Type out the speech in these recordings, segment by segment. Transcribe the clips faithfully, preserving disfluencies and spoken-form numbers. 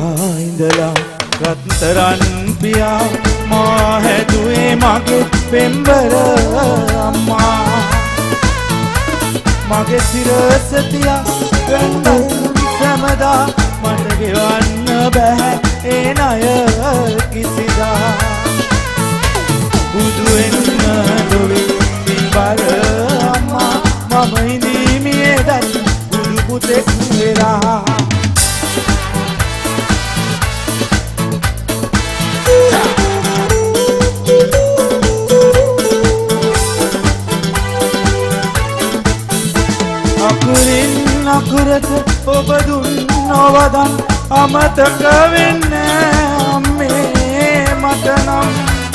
ඉඳලා රත්තරන් පියා මා හැදුවේ මගේ පෙම්බර අම්මා මගේ සිරස තියා වෙන්නත් සමදා මට ගෙවන්න බෑ ඒ ණය කිසිදා බුදු වෙන්න දොවේ පින්බර අම්මා මම ඉඳීමියේ දැන් බුදු පුතෙක් වෙලා අකුරින් අකුරට ඔබ දුන් නොවදන් අමතක වෙන්නේ අම්මේ මට නම්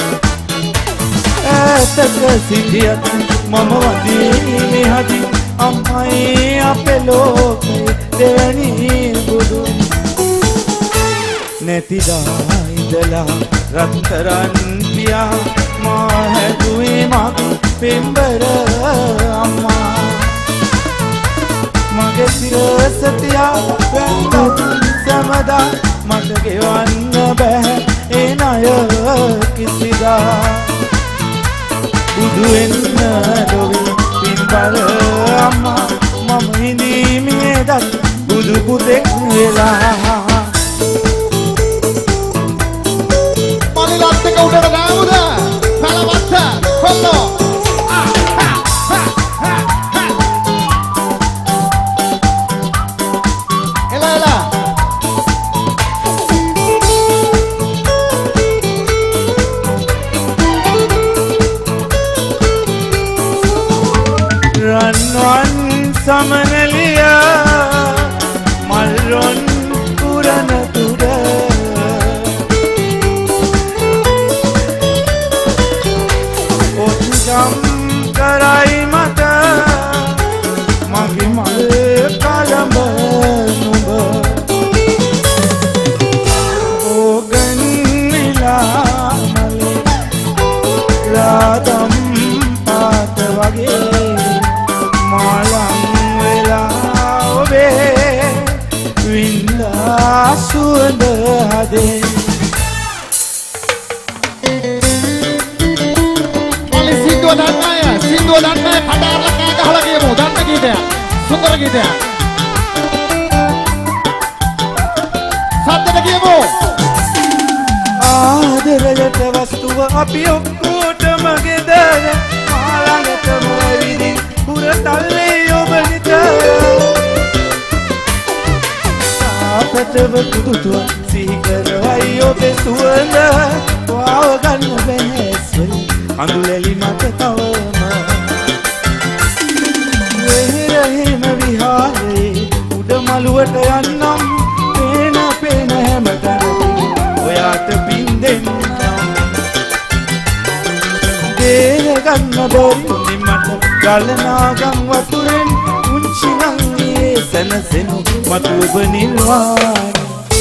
ඇතක සිටියත් මම වඳින්නේ හදි අම්මයි අපේ ලෝකේ දෙවැනි බුදුන් නැතිදා ඉඳලා රත්තරන් පියා මා හැදුවේ මගේ පෙම්බර අම්මා මගේ සිරස තියා වෙන්නත් සමදා මට ගෙවන්න බෑ ඒ ණය කිසිදා බුදු වෙන්න දොවේ පින්බර අම්මා මම ඉඳීමියේ දැන් බුදු පුතෙක් වෙලා මනිලත් එක උඩට දාමුද පළවත්ත කොල්ලෝ රන්වන් සමනලියා මල්රොන් පුරන තුර ඔත්ගම් කරයි මට මගේ මල් කලඹ නුඹ ඕගන් නිලා මලේ රාදම් පාත වගේ මාලම් වෙලා ඔබේ වින්දා සුවඳ හදේ මලි සින්දුව දන්නය සින්දුව දන්නය කඩාරලා කෑ ගහලා කියමු දන්න ගීතයක් සුන්දර ගීතයක් සද්දට කියමු ආදරයට වස්තුව අපි ඔක්කොටම ගෙදර මාළඟටම විදින් පුරතල්ලේ ඔබ නිතර සාපතව කුදුතුව සිහි කරවයි ඔබේ සුවඳ වාව ගන්න බැහැස්වල අඳුලැලි මට තවම වෙහෙරහෙම විහාරේ උඩ මළුවට යන්නම් පේන පේන හැමතැනම ඔයාට පින් දෙන්නම් දේහ ගන්න බැරි මට ගලනාගම් වතුරෙන් උංචි නංගියේ සැනසෙනු මතු ඔබ නිර්වාණ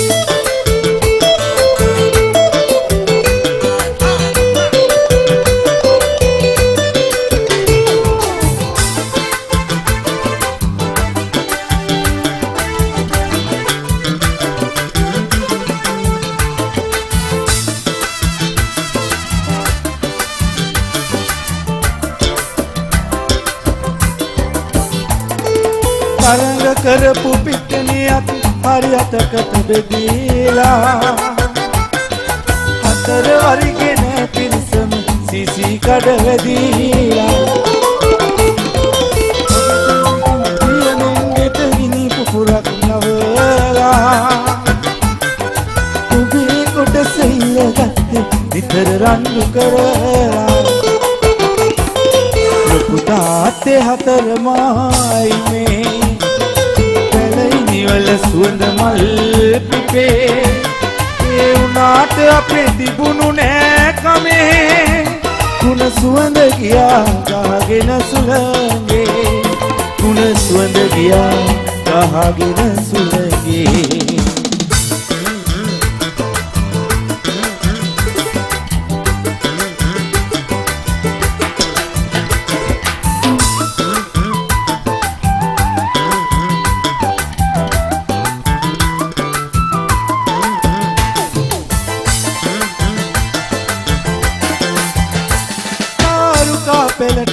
තරඟ කරපු පිටනියත් හරියටකට බෙදීලා හතර වරිගෙන පිරිසම සීසී කඩ වැදීලා දියනෙන්ගෙට ගිනි පුපුරක් නවලා උබේ කොට සෙල්ල ගත්තේ විතර රණ්ඩු කරලා ලොකු තාත්තේ හතරමයි මේ වල සුවඳ මල් පිපේ ඒ උනාට අපේ තිබුණු නෑ කමේ කුණ සුවඳ ගියා ගහගෙන සුළඟේ කුණ සුවඳ ගියා ගහගෙන සුළඟේ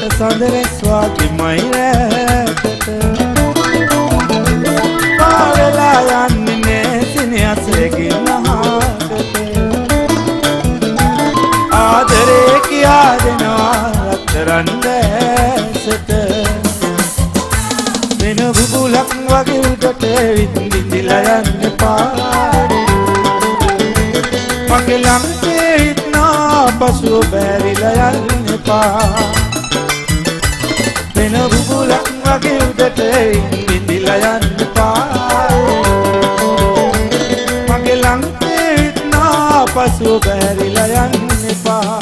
සඳරේ ස්වාතිමයි රැකට පාවෙලා යන්නේ නෑ සිනහසකින් මහකට ආදරේ කියා දෙනවා රත්තරන් දැසට වෙන බුබුලක් වගේ උඩට විඳිලා යන්න පාරේ මගේ ළඟේ ඉන්නා පසුව බැරිලා යන්න එපා වෙන බුබුලක් වගේ උඩට විඳිලා යන්න පාරේ මගේ ළඟේ ඉන්නා පසුව බැරිලා යන්න එපා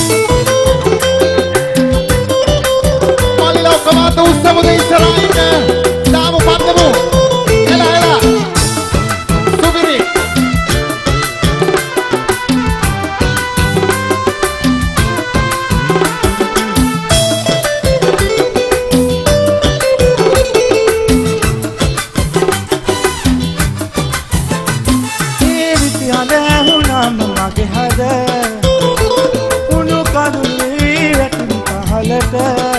Malila kamata ussamaga ඉස්සරහින් දාමු පද්දමු එලා එලා සුබිරි මගේ හද උණු කඳුලේ වැටුණු පහලට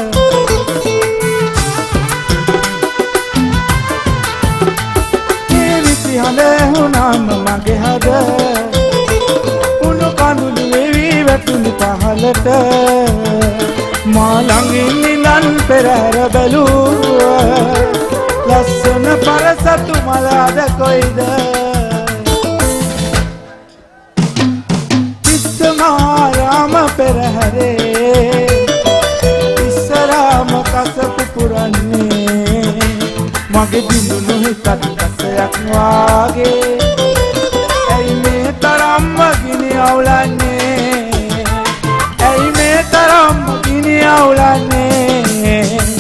ඒ විසිහල වුණාම මගේ හද උණු කඳුලේ වැටුණු පහලට මා ළඟින් නිලන් පෙරහැර බැලුවා ලස්සන පරසතු මලාද කොයිද राम पेरहरे इसराम कसप पुरन्ने मगे बिंदुनु हितत कसයක් වාගේ ඇයි මේ තරම්ම ගිනි අවුලන්නේ ඇයි මේ තරම්ම ගිනි අවුලන්නේ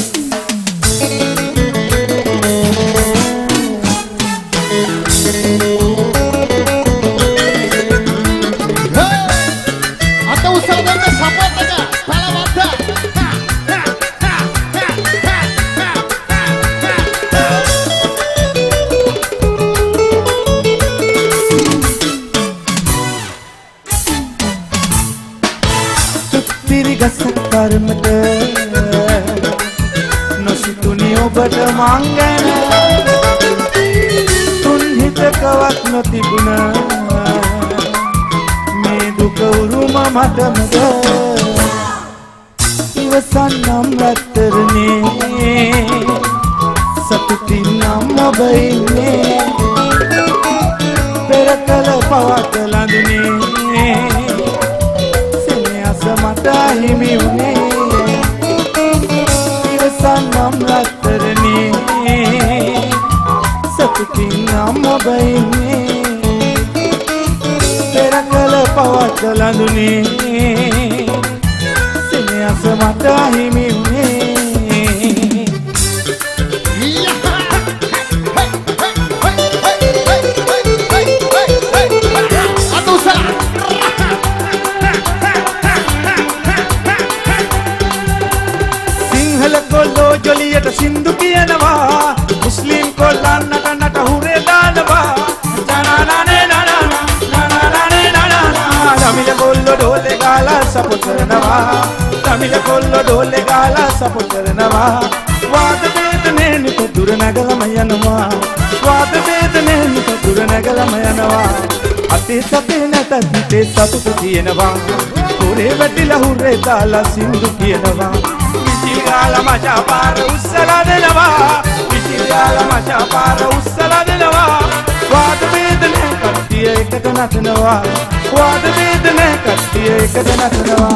कर्मट नसितुनी ඔබට මංගන තුන් හිතකවත් නොතිබුණ මේ දුක උරුම මටමද ඉවසන්නම් රත්තරනේ සතුටින් නම් ඔබ ඉන්නේ පෙර කල පවත ලඳුනේ මට හිමි වුණේ ඉවසන්නම් රත්තරනේ සතුටින් නම් ඔබ ඉන්නේ පෙර කල පවත ලඳුනේ සෙනෙහස මට හිමි වුණේ ජොලියට සින්දු කියනවා මුස්ලිම් කොල්ලන් නටනට හුරේ දානවා නනනනේ නනනනේ නනනනා තමිල කොල්ලෝ ඩෝලේ ගාලා සපෝට් කරනවා තමිල කොල්ලෝ ඩෝලේ ගාලා සපෝට් කරනවා වාද වේදනේ නිත දුර නැගලම යනවා වාද වේදනේ නිත දුර නැගලම යනවා අතේ සතේ නැතත් හිතේ සතුට තියෙනවා හුරේ වැටිලා හුරේ දාලා සින්දු කියනවා විචිගාල මචා පාර උස්සලා දෙනවා විචිගාල මචා පාර උස්සලා දෙනවා වාද වේදනේ කට්ටිය එකට නටනවා වාද වේදනේ කට්ටිය එකට නටනවා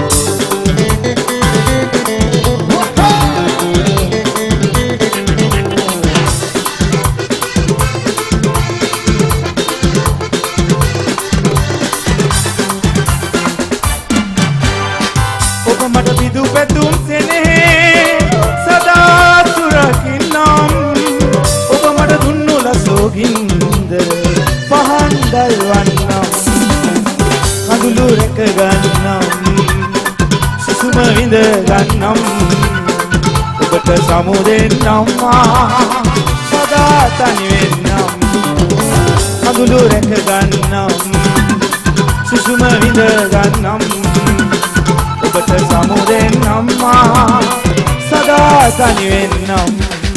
ඔබ මට බිදු පැතුම් සෙනෙහේ සදා සුරකින්නම් ඔබ මට දුන්නු ලසෝගින්දර පහන් දල්වන්නම් කඳුළු රැක ගන්නම් සුසුම විඳ ගන්නම් ඔබට සමු දෙන්නම් සදා තනි වෙන්නම් කඳුළු රැක ගන්නම් සුසුම විඳ ගන්නම් ඔබට සමුදෙන්නම්මා සදා තනි වෙන්නම්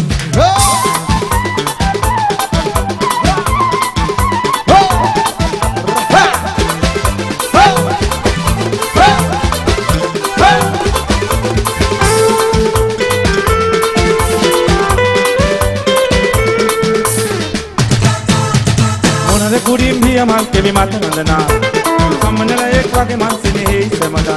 කුඩින් හිය මල් කෙමි මත නඳනා සම්මනලයක් වගේ මන් සිනෙහි සමදා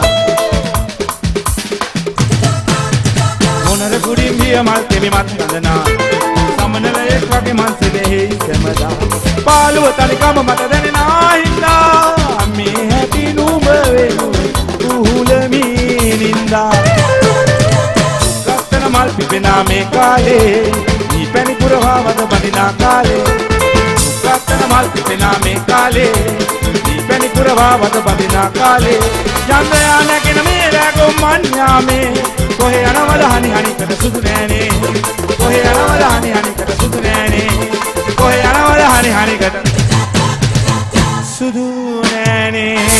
මොනර කුඩින් හිය මල් කෙමි මත නඳනා සම්මනලයක් වගේ මන් සිනෙහි සමදා පාළුව තනිකම මත දැනෙනා හින්දා මේ හැටි නුඹ වෙනුයි උහුලමී නින්දා ගත්තන මල් පිපෙනා මේ කාලේ මේ පැණි පුරවා වද බඳිනා කාලේ ගත්තන මල් පිපෙනා මේ කාලේ මේ පැණි පුරවා වද බඳිනා කාලේ යන්දයා නැගෙන මේ රැගොම් මන්යාමේ කොහේ යනවද හනි හනිකට සුදු නෑනේ කොහේ යනවද හනි හනිකට සුදු නෑනේ කොහේ යනවද හනි හනිකට සුදු නෑනේ